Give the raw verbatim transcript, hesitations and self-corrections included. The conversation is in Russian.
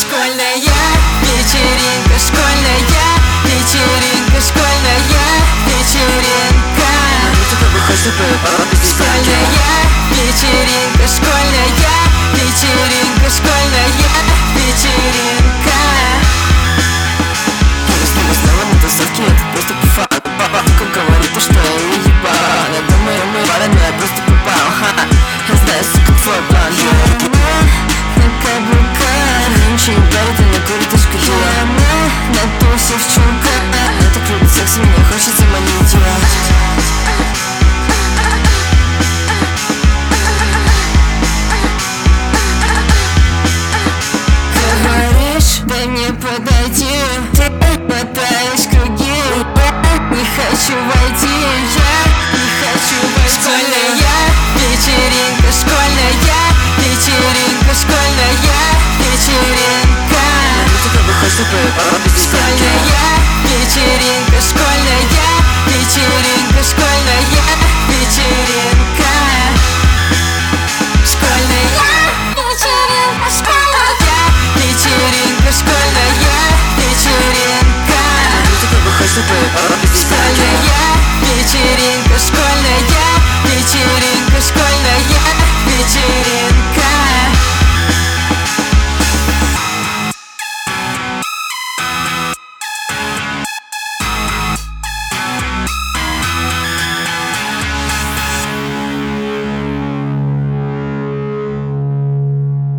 Школьная вечеринка, школьная вечеринка, школьная вечеринка. Школьная вечеринка, школьная вечеринка, школьная вечеринка. Я снова снова на тусовке, это просто пифа. Папа говорит, что я не ебан. Я думаю, мы парами, я просто попал. Ха, я знаю, сука, твой план. На каблуках ничего не парит, она курит и шкодила. На тусе в чулках. Я так люблю секс, мне хочется манить его. Дай мне подойти, ты мотаешь круги. Не хочу войти, я не хочу войти. Школьная вечеринка, школьная вечеринка, школьная вечеринка. Ты как бы хочешь, чтобы я Школьная